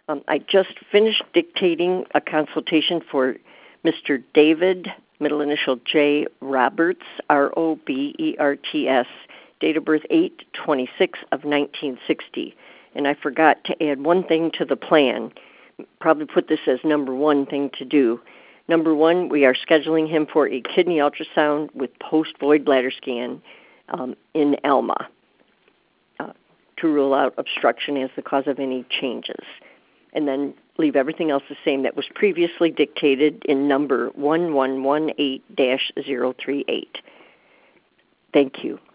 I just finished dictating a consultation for Mr. David, middle initial J. Roberts, Roberts, date of birth 8/26 of 1960. And I forgot to add one thing to the plan. Probably put this as number one thing to do. Number one, we are scheduling him for a kidney ultrasound with post-void bladder scan in Alma to rule out obstruction as the cause of any changes. And then leave everything else the same that was previously dictated in number 1118-038. Thank you.